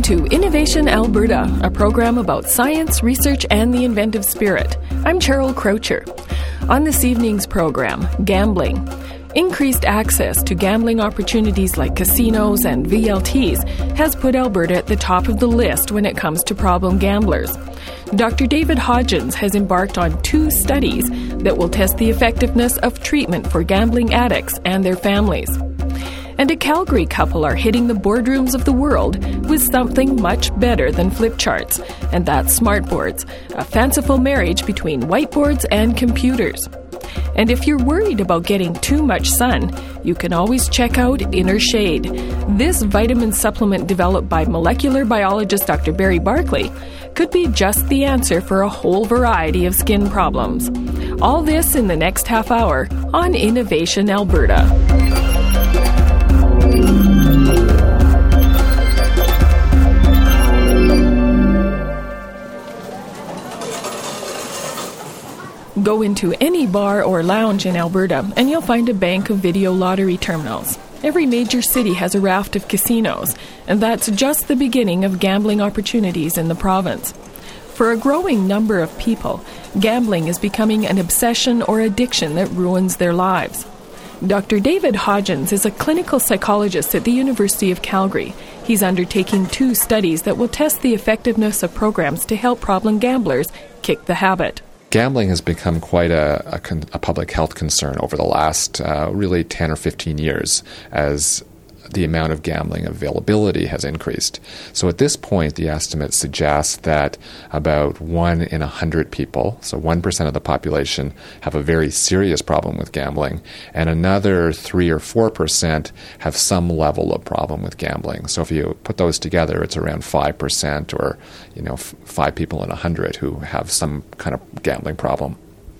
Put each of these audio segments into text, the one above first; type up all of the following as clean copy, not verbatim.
to Innovation Alberta, a program about science, research, and the inventive spirit. I'm Cheryl Croucher. On this evening's program, gambling. Increased access to gambling opportunities like casinos and VLTs has put Alberta at the top of the list when it comes to problem gamblers. Dr. David Hodgins has embarked on 2 studies that will test the effectiveness of treatment for gambling addicts and their families. And a Calgary couple are hitting the boardrooms of the world with something much better than flip charts, and that's smartboards, a fanciful marriage between whiteboards and computers. And if you're worried about getting too much sun, you can always check out Inner Shade. This vitamin supplement developed by molecular biologist Dr. Barry Barkley could be just the answer for a whole variety of skin problems. All this in the next half hour on Innovation Alberta. Go into any bar or lounge in Alberta and you'll find a bank of video lottery terminals. Every major city has a raft of casinos, and that's just the beginning of gambling opportunities in the province. For a growing number of people, gambling is becoming an obsession or addiction that ruins their lives. Dr. David Hodgins is a clinical psychologist at the University of Calgary. He's undertaking 2 studies that will test the effectiveness of programs to help problem gamblers kick the habit. Gambling has become quite a public health concern over the last really 10 or 15 years as the amount of gambling availability has increased. So at this point, the estimate suggests that about 1 in 100 people, so 1% of the population, have a very serious problem with gambling, and another 3 or 4% have some level of problem with gambling. So if you put those together, it's around 5%, or 5 people in 100 who have some kind of gambling problem.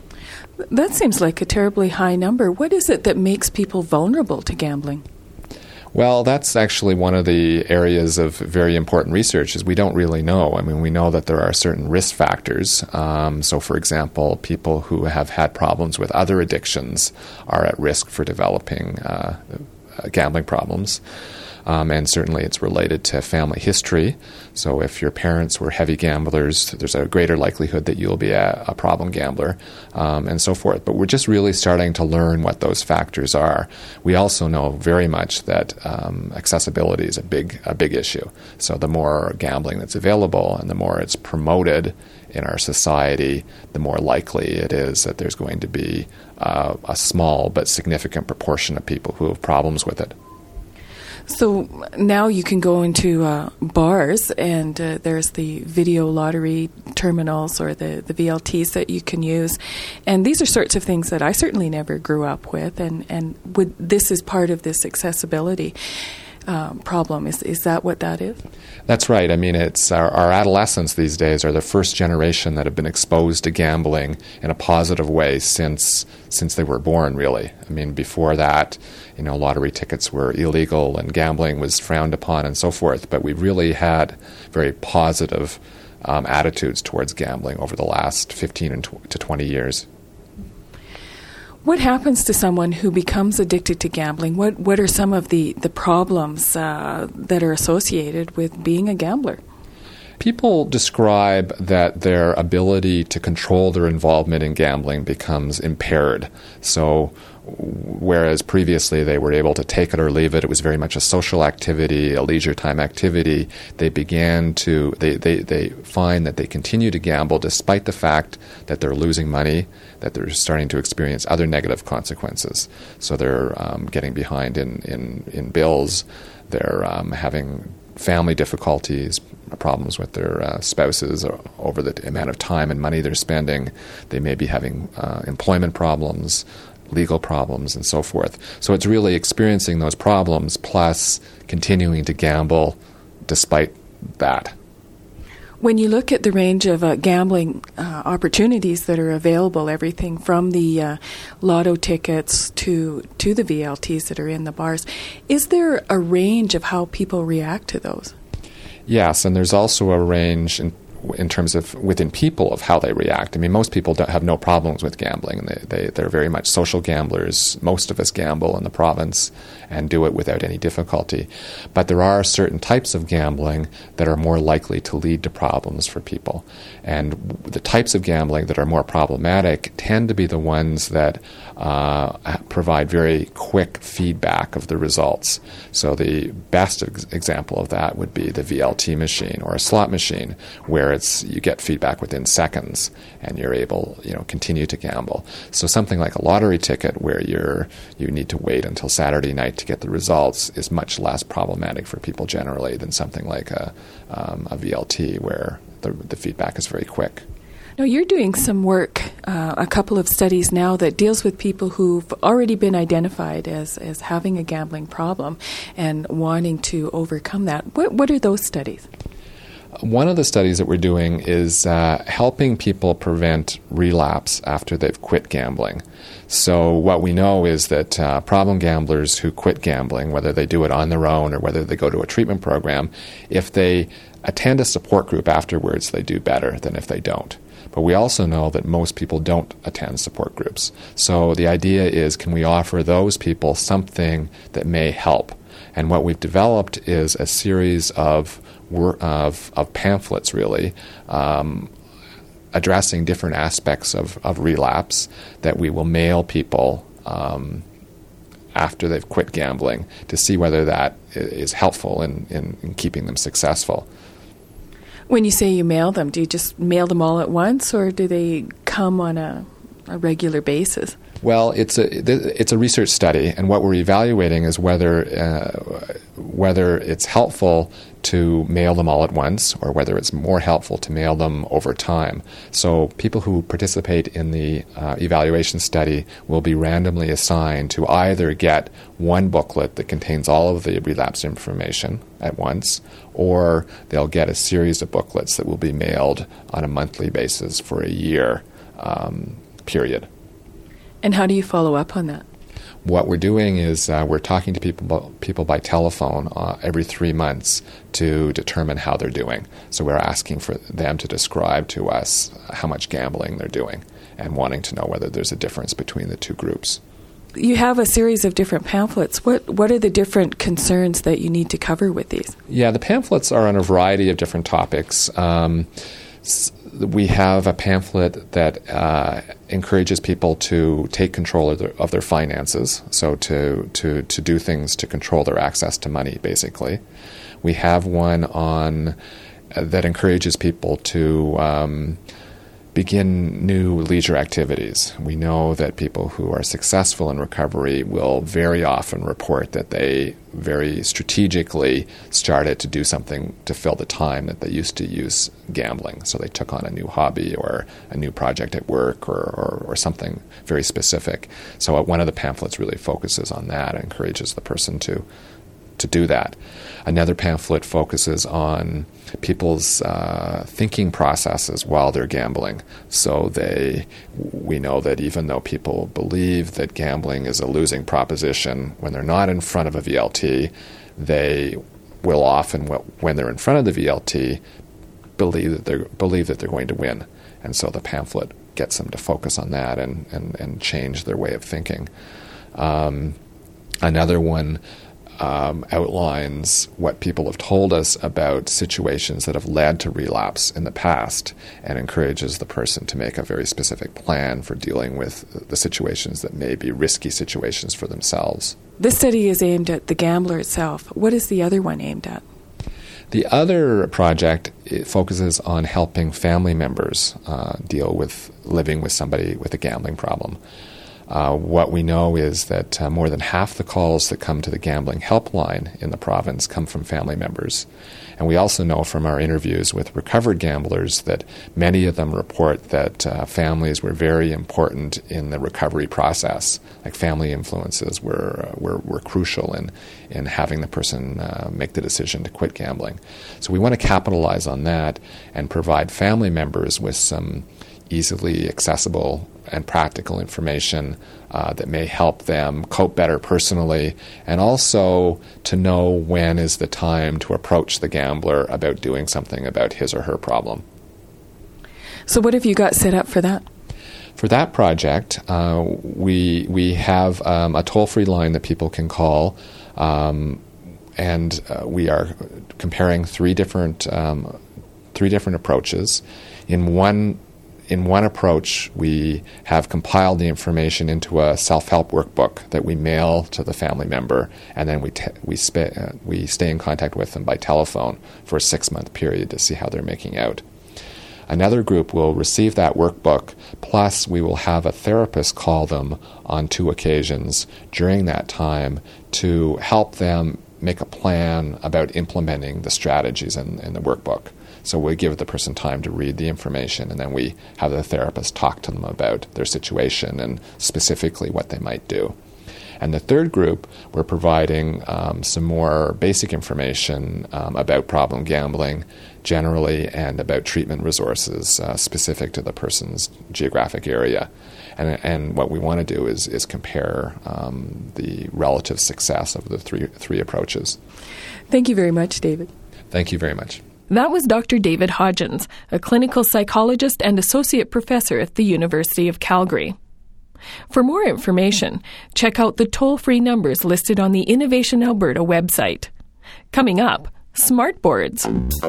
That seems like a terribly high number. What is it that makes people vulnerable to gambling? Well, that's actually one of the areas of very important research is we don't really know. I mean, we know that there are certain risk factors. So, for example, people who have had problems with other addictions are at risk for developing gambling problems. And certainly it's related to family history. So if your parents were heavy gamblers, there's a greater likelihood that you'll be a problem gambler, and so forth. But we're just really starting to learn what those factors are. We also know very much that accessibility is a big issue. So the more gambling that's available and the more it's promoted in our society, the more likely it is that there's going to be a small but significant proportion of people who have problems with it. So now you can go into bars and there's the video lottery terminals or the VLTs that you can use. And these are sorts of things that I certainly never grew up with. And this is part of this accessibility problem. Is that what that is? That's right. I mean, it's our adolescents these days are the first generation that have been exposed to gambling in a positive way since they were born, really. I mean, before that, lottery tickets were illegal and gambling was frowned upon and so forth. But we've really had very positive attitudes towards gambling over the last 15 to 20 years. What happens to someone who becomes addicted to gambling? What are some of the problems that are associated with being a gambler? People describe that their ability to control their involvement in gambling becomes impaired. So whereas previously they were able to take it or leave it, it was very much a social activity, a leisure time activity, they find that they continue to gamble despite the fact that they're losing money, that they're starting to experience other negative consequences. So they're getting behind in bills, they're having family difficulties, problems with their spouses over the amount of time and money they're spending. They may be having employment problems, legal problems, and so forth. So it's really experiencing those problems plus continuing to gamble despite that. When you look at the range of gambling opportunities that are available, everything from the lotto tickets to the VLTs that are in the bars, is there a range of how people react to those? Yes, and there's also a range in terms of within people of how they react. I mean, most people have no problems with gambling. They're very much social gamblers. Most of us gamble in the province and do it without any difficulty. But there are certain types of gambling that are more likely to lead to problems for people. And the types of gambling that are more problematic tend to be the ones that provide very quick feedback of the results. So the best example of that would be the VLT machine or a slot machine, where you get feedback within seconds and you're able, continue to gamble. So something like a lottery ticket where you need to wait until Saturday night to get the results is much less problematic for people generally than something like a VLT where the feedback is very quick. Now, you're doing some work, a couple of studies now, that deals with people who've already been identified as having a gambling problem and wanting to overcome that. What are those studies? One of the studies that we're doing is helping people prevent relapse after they've quit gambling. So what we know is that problem gamblers who quit gambling, whether they do it on their own or whether they go to a treatment program, if they attend a support group afterwards, they do better than if they don't. But we also know that most people don't attend support groups. So the idea is, can we offer those people something that may help? And what we've developed is a series of pamphlets, really, addressing different aspects of relapse that we will mail people after they've quit gambling to see whether that is helpful in keeping them successful. When you say you mail them, do you just mail them all at once, or do they come on a regular basis? Well, it's a research study, and what we're evaluating is whether it's helpful to mail them all at once or whether it's more helpful to mail them over time. So people who participate in the evaluation study will be randomly assigned to either get one booklet that contains all of the relapse information at once, or they'll get a series of booklets that will be mailed on a monthly basis for a year period. And how do you follow up on that? What we're doing is we're talking to people by telephone every 3 months to determine how they're doing. So we're asking for them to describe to us how much gambling they're doing and wanting to know whether there's a difference between the two groups. You have a series of different pamphlets. What are the different concerns that you need to cover with these? Yeah, the pamphlets are on a variety of different topics. We have a pamphlet that encourages people to take control of their finances, so to do things to control their access to money, basically. We have one on that encourages people to begin new leisure activities. We know that people who are successful in recovery will very often report that they very strategically started to do something to fill the time that they used to use gambling. So they took on a new hobby or a new project at work or something very specific. So one of the pamphlets really focuses on that and encourages the person to do that. Another pamphlet focuses on people's thinking processes while they're gambling. So we know that even though people believe that gambling is a losing proposition, when they're not in front of a VLT, they will often, when they're in front of the VLT, believe that they're going to win. And so the pamphlet gets them to focus on that and change their way of thinking. Another one outlines what people have told us about situations that have led to relapse in the past and encourages the person to make a very specific plan for dealing with the situations that may be risky situations for themselves. This study is aimed at the gambler itself. What is the other one aimed at? The other project focuses on helping family members deal with living with somebody with a gambling problem. What we know is that more than half the calls that come to the gambling helpline in the province come from family members. And we also know from our interviews with recovered gamblers that many of them report that families were very important in the recovery process. Like family influences were crucial in having the person make the decision to quit gambling. So we want to capitalize on that and provide family members with some easily accessible and practical information that may help them cope better personally, and also to know when is the time to approach the gambler about doing something about his or her problem. So what have you got set up for that? For that project, we have a toll-free line that people can call, and we are comparing three different approaches. In one approach, we have compiled the information into a self-help workbook that we mail to the family member, and then we stay in contact with them by telephone for a 6-month period to see how they're making out. Another group will receive that workbook, plus we will have a therapist call them on 2 occasions during that time to help them make a plan about implementing the strategies in the workbook. So we give the person time to read the information, and then we have the therapist talk to them about their situation and specifically what they might do. And the third group, we're providing some more basic information about problem gambling generally and about treatment resources specific to the person's geographic area. And what we want to do is compare the relative success of the three approaches. Thank you very much, David. Thank you very much. That was Dr. David Hodgins, a clinical psychologist and associate professor at the University of Calgary. For more information, check out the toll-free numbers listed on the Innovation Alberta website. Coming up, smartboards.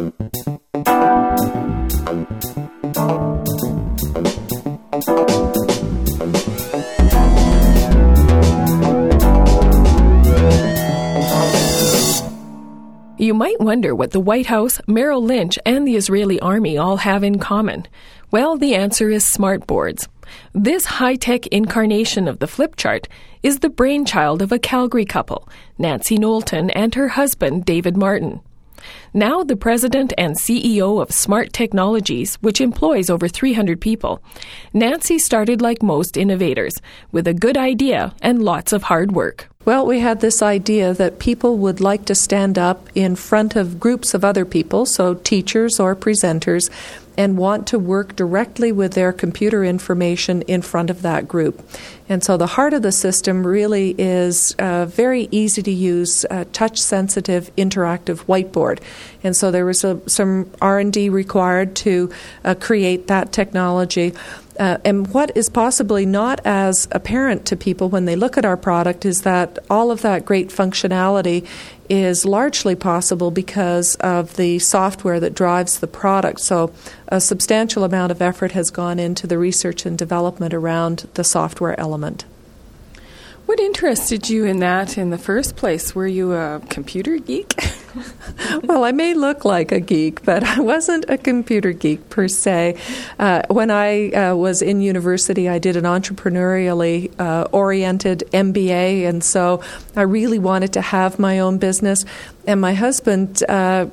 You might wonder what the White House, Merrill Lynch, and the Israeli Army all have in common. Well, the answer is smartboards. This high-tech incarnation of the flip chart is the brainchild of a Calgary couple, Nancy Knowlton and her husband, David Martin. Now the president and CEO of Smart Technologies, which employs over 300 people, Nancy started like most innovators, with a good idea and lots of hard work. Well, we had this idea that people would like to stand up in front of groups of other people, so teachers or presenters, and want to work directly with their computer information in front of that group. And so the heart of the system really is a very easy to use, touch-sensitive, interactive whiteboard. And so there was some R&D required to create that technology. And what is possibly not as apparent to people when they look at our product is that all of that great functionality is largely possible because of the software that drives the product. So a substantial amount of effort has gone into the research and development around the software element. What interested you in that in the first place? Were you a computer geek? Well, I may look like a geek, but I wasn't a computer geek per se. When I was in university, I did an entrepreneurially oriented MBA, and so I really wanted to have my own business. And my husband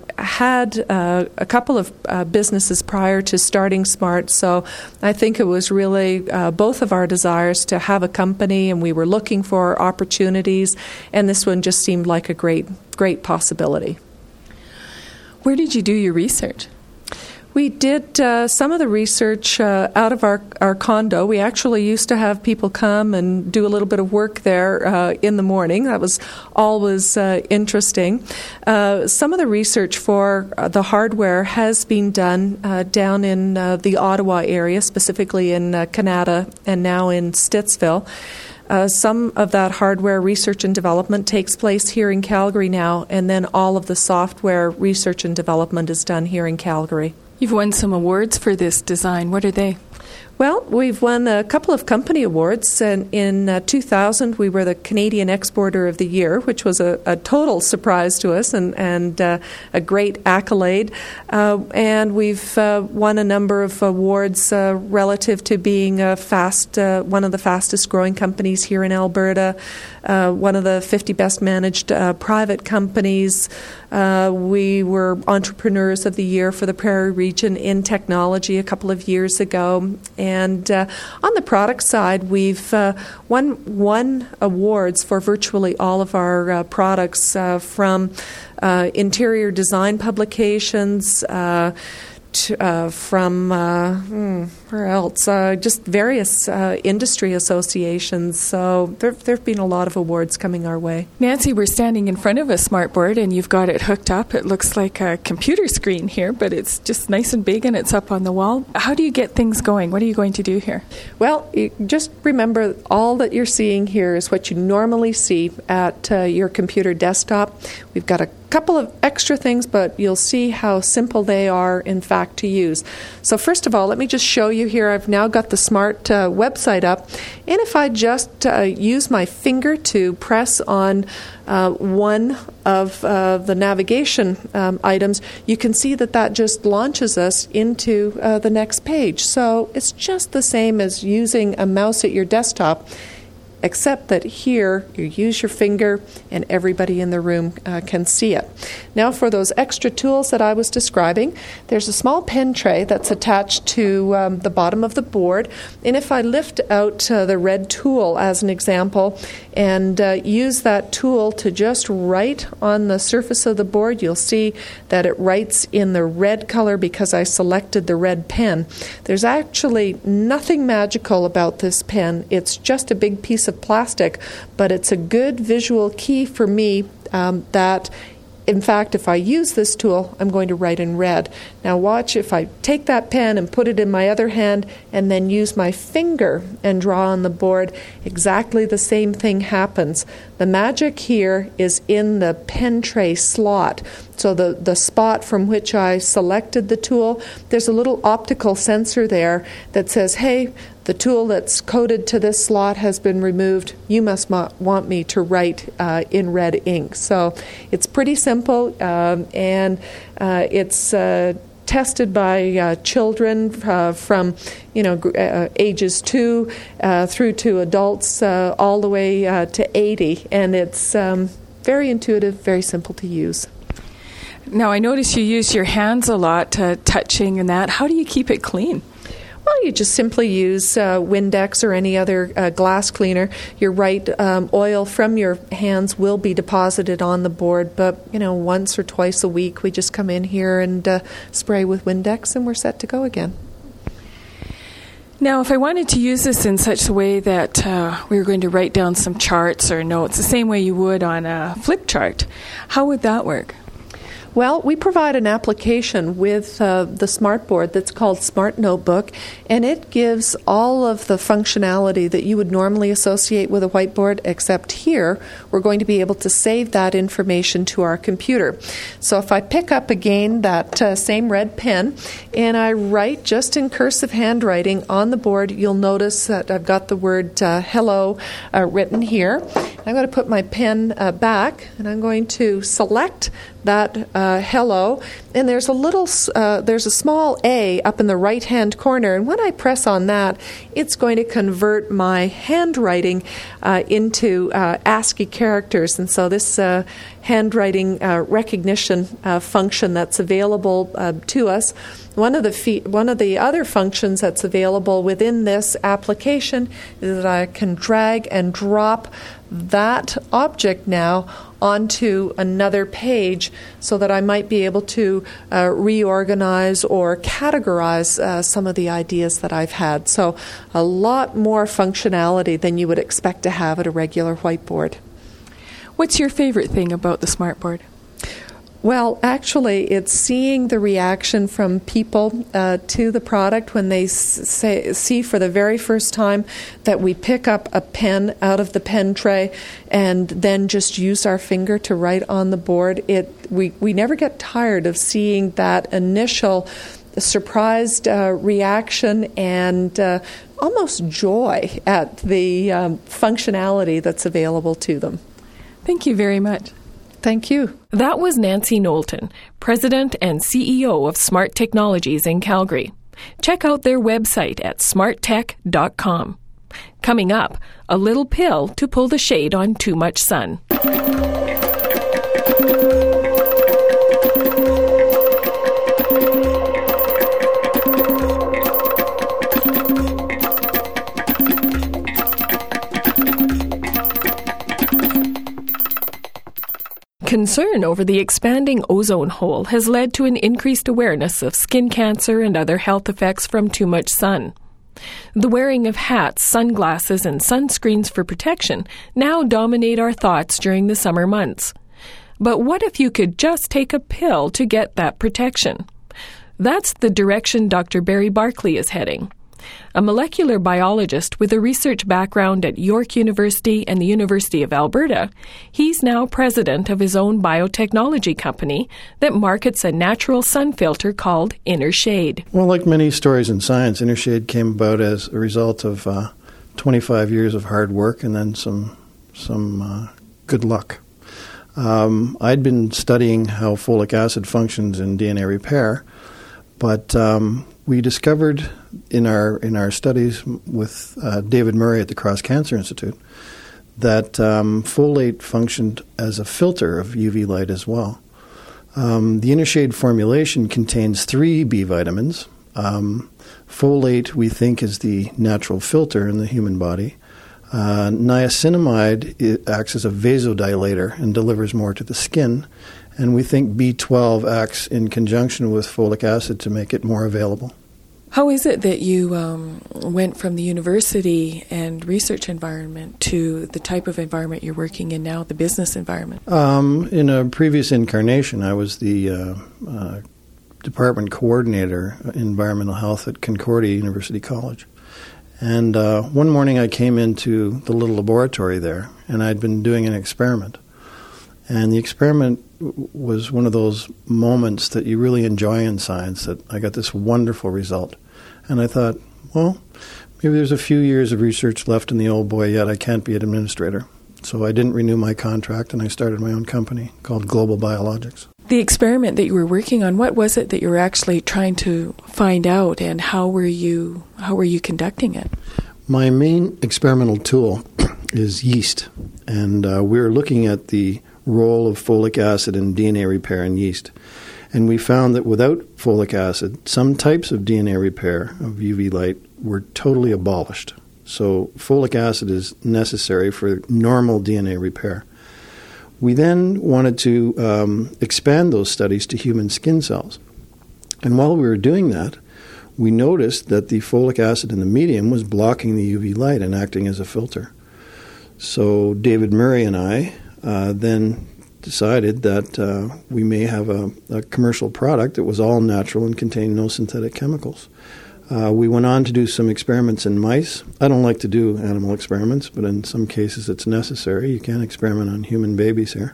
had a couple of businesses prior to starting Smart, so I think it was really both of our desires to have a company, and we were looking for opportunities, and this one just seemed like a great possibility. Where did you do your research? We did some of the research out of our condo. We actually used to have people come and do a little bit of work there in the morning. That was always interesting. Some of the research for the hardware has been done down in the Ottawa area, specifically in Canada and now in Stittsville. Some of that hardware research and development takes place here in Calgary now, and then all of the software research and development is done here in Calgary. You've won some awards for this design. What are they? Well, we've won a couple of company awards, and in 2000 we were the Canadian Exporter of the Year, which was a total surprise to us and a great accolade. And we've won a number of awards relative to being one of the fastest growing companies here in Alberta, one of the 50 best managed private companies. We were Entrepreneurs of the Year for the Prairie Region in technology a couple of years ago. And on the product side, we've won awards for virtually all of our products, from interior design publications from where else? Just various industry associations. So there have been a lot of awards coming our way. Nancy, we're standing in front of a smartboard, and you've got it hooked up. It looks like a computer screen here, but it's just nice and big, and it's up on the wall. How do you get things going? What are you going to do here? Well, just remember, all that you're seeing here is what you normally see at your computer desktop. We've got a couple of extra things, but you'll see how simple they are, in fact, to use. So first of all, let me just show you here. I've now got the Smart website up, and if I just use my finger to press on one of the navigation items, you can see that just launches us into the next page. So it's just the same as using a mouse at your desktop, except that here you use your finger and everybody in the room can see it. Now for those extra tools that I was describing, there's a small pen tray that's attached to the bottom of the board, and if I lift out the red tool as an example and use that tool to just write on the surface of the board, you'll see that it writes in the red color because I selected the red pen. There's actually nothing magical about this pen. It's just a big piece of plastic, but it's a good visual key for me that, in fact, if I use this tool, I'm going to write in red. Now watch, if I take that pen and put it in my other hand and then use my finger and draw on the board, exactly the same thing happens. The magic here is in the pen tray slot. So the spot from which I selected the tool, there's a little optical sensor there that says, hey, the tool that's coded to this slot has been removed. You must want me to write in red ink. So it's pretty simple, and it's tested by children from ages 2 through to adults all the way to 80, and it's very intuitive, very simple to use. Now, I notice you use your hands a lot, touching and that. How do you keep it clean? Well, you just simply use Windex or any other glass cleaner. You're right, oil from your hands will be deposited on the board, but once or twice a week we just come in here and spray with Windex and we're set to go again. Now, if I wanted to use this in such a way that we were going to write down some charts or notes, the same way you would on a flip chart, how would that work? Well, we provide an application with the smartboard that's called Smart Notebook, and it gives all of the functionality that you would normally associate with a whiteboard, except here we're going to be able to save that information to our computer. So if I pick up again that same red pen and I write just in cursive handwriting on the board, you'll notice that I've got the word hello written here. I'm going to put my pen back, and I'm going to select that hello, and there's a small A up in the right-hand corner, and when I press on that, it's going to convert my handwriting into ASCII characters, and so this handwriting recognition function that's available to us. One of the other functions that's available within this application is that I can drag and drop that object now onto another page so that I might be able to reorganize or categorize some of the ideas that I've had. So a lot more functionality than you would expect to have at a regular whiteboard. What's your favorite thing about the smartboard? Well, actually, it's seeing the reaction from people to the product when they see for the very first time that we pick up a pen out of the pen tray and then just use our finger to write on the board. We never get tired of seeing that initial surprised reaction and almost joy at the functionality that's available to them. Thank you very much. Thank you. That was Nancy Knowlton, President and CEO of Smart Technologies in Calgary. Check out their website at smarttech.com. Coming up, a little pill to pull the shade on too much sun. Concern over the expanding ozone hole has led to an increased awareness of skin cancer and other health effects from too much sun. The wearing of hats, sunglasses, and sunscreens for protection now dominate our thoughts during the summer months. But what if you could just take a pill to get that protection? That's the direction Dr. Barry Barkley is heading. A molecular biologist with a research background at York University and the University of Alberta, he's now president of his own biotechnology company that markets a natural sun filter called InnerShade. Well, like many stories in science, InnerShade came about as a result of 25 years of hard work and then some good luck. I'd been studying how folic acid functions in DNA repair, but we discovered in our studies with David Murray at the Cross Cancer Institute that folate functioned as a filter of UV light as well. The InnerShade formulation contains 3 B vitamins. Folate, we think, is the natural filter in the human body. Niacinamide acts as a vasodilator and delivers more to the skin. And we think B12 acts in conjunction with folic acid to make it more available. How is it that you went from the university and research environment to the type of environment you're working in now, the business environment? In a previous incarnation, I was the department coordinator in environmental health at Concordia University College. And one morning I came into the little laboratory there, and I'd been doing an experiment. And the experiment was one of those moments that you really enjoy in science, that I got this wonderful result. And I thought, well, maybe there's a few years of research left in the old boy yet. I can't be an administrator. So I didn't renew my contract, and I started my own company called Global Biologics. The experiment that you were working on, what was it that you were actually trying to find out, and how were you conducting it? My main experimental tool is yeast, and we're looking at the role of folic acid in DNA repair in yeast. And we found that without folic acid, some types of DNA repair of UV light were totally abolished. So folic acid is necessary for normal DNA repair. We then wanted to expand those studies to human skin cells. And while we were doing that, we noticed that the folic acid in the medium was blocking the UV light and acting as a filter. So David Murray and I then decided that we may have a commercial product that was all natural and contained no synthetic chemicals. We went on to do some experiments in mice. I don't like to do animal experiments, but in some cases it's necessary. You can't experiment on human babies here.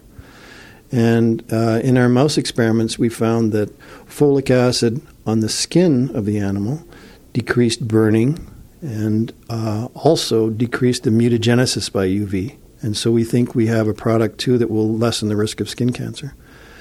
And in our mouse experiments, we found that folic acid on the skin of the animal decreased burning and also decreased the mutagenesis by UV. And so we think we have a product, too, that will lessen the risk of skin cancer.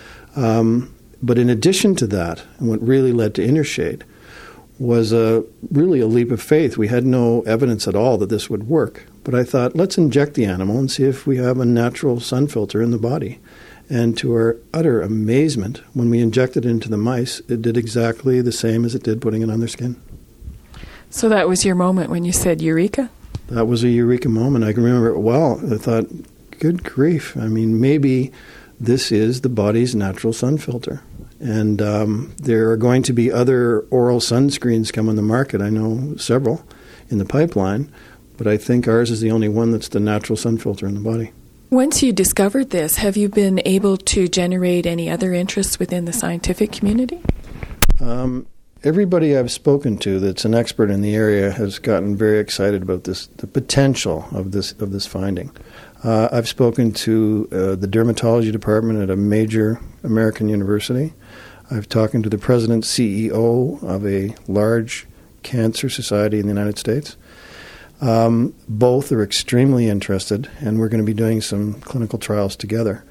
But in addition to that, and what really led to InnerShade, was really a leap of faith. We had no evidence at all that this would work. But I thought, let's inject the animal and see if we have a natural sun filter in the body. And to our utter amazement, when we injected it into the mice, it did exactly the same as it did putting it on their skin. So that was your moment when you said, Eureka? That was a eureka moment. I can remember it well. I thought, good grief. I mean, maybe this is the body's natural sun filter. And there are going to be other oral sunscreens come on the market. I know several in the pipeline, but I think ours is the only one that's the natural sun filter in the body. Once you discovered this, have you been able to generate any other interests within the scientific community? Everybody I've spoken to that's an expert in the area has gotten very excited about this, the potential of this finding. I've spoken to the dermatology department at a major American university. I've talked to the president, CEO of a large cancer society in the United States. Both are extremely interested, and we're going to be doing some clinical trials together.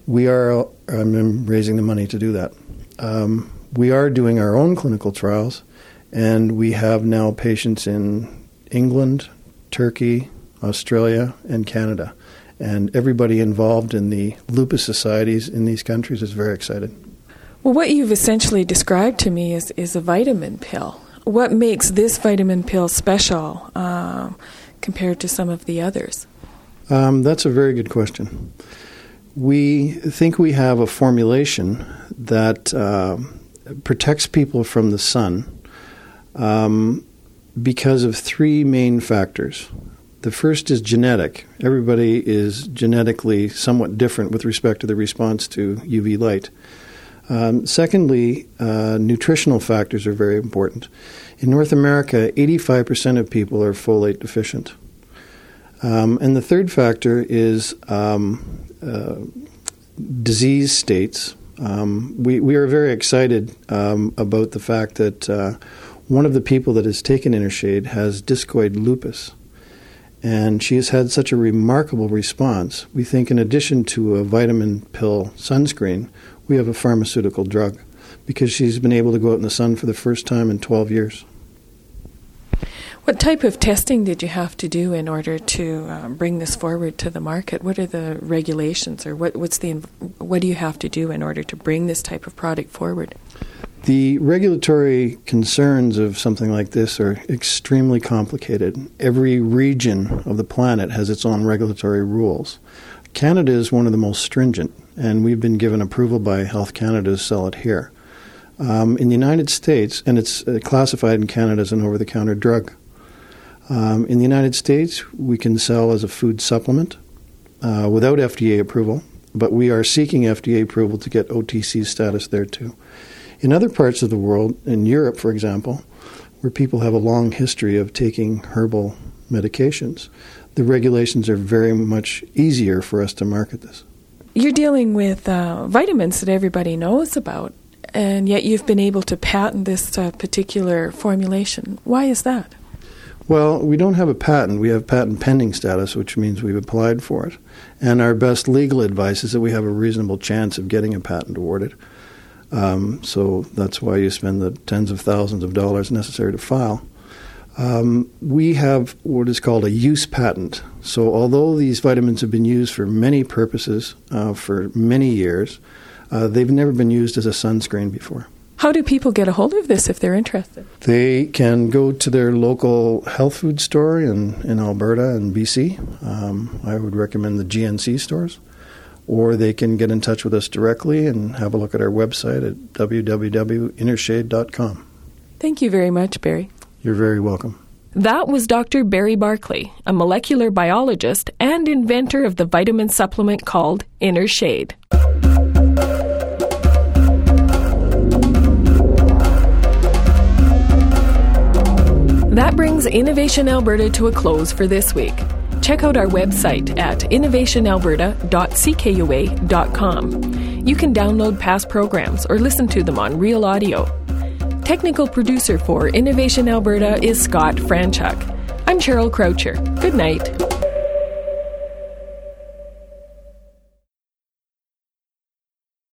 I'm raising the money to do that. We are doing our own clinical trials, and we have now patients in England, Turkey, Australia, and Canada. And everybody involved in the lupus societies in these countries is very excited. Well, what you've essentially described to me is a vitamin pill. What makes this vitamin pill special compared to some of the others? That's a very good question. we think we have a formulation that protects people from the sun because of three main factors. The first is genetic. Everybody is genetically somewhat different with respect to the response to UV light. Secondly, nutritional factors are very important. In North America, 85% of people are folate deficient. And the third factor is disease states. We are very excited about the fact that one of the people that has taken Intershade has discoid lupus. And she has had such a remarkable response. We think in addition to a vitamin pill sunscreen, we have a pharmaceutical drug because she's been able to go out in the sun for the first time in 12 years. What type of testing did you have to do in order to bring this forward to the market? What are the regulations, or what do you have to do in order to bring this type of product forward? The regulatory concerns of something like this are extremely complicated. Every region of the planet has its own regulatory rules. Canada is one of the most stringent, and we've been given approval by Health Canada to sell it here. In the United States, and it's classified in Canada as an over-the-counter drug. In the United States, we can sell as a food supplement without FDA approval, but we are seeking FDA approval to get OTC status there too. In other parts of the world, in Europe, for example, where people have a long history of taking herbal medications, the regulations are very much easier for us to market this. You're dealing with vitamins that everybody knows about, and yet you've been able to patent this particular formulation. Why is that? Well, we don't have a patent. We have patent pending status, which means we've applied for it. And our best legal advice is that we have a reasonable chance of getting a patent awarded. So that's why you spend the tens of thousands of dollars necessary to file. We have what is called a use patent. So although these vitamins have been used for many purposes for many years, they've never been used as a sunscreen before. How do people get a hold of this if they're interested? They can go to their local health food store in Alberta and BC. I would recommend the GNC stores. Or they can get in touch with us directly and have a look at our website at www.intershade.com. Thank you very much, Barry. You're very welcome. That was Dr. Barry Barclay, a molecular biologist and inventor of the vitamin supplement called Intershade. That brings Innovation Alberta to a close for this week. Check out our website at innovationalberta.ckua.com. You can download past programs or listen to them on Real Audio. Technical producer for Innovation Alberta is Scott Franchuk. I'm Cheryl Croucher. Good night.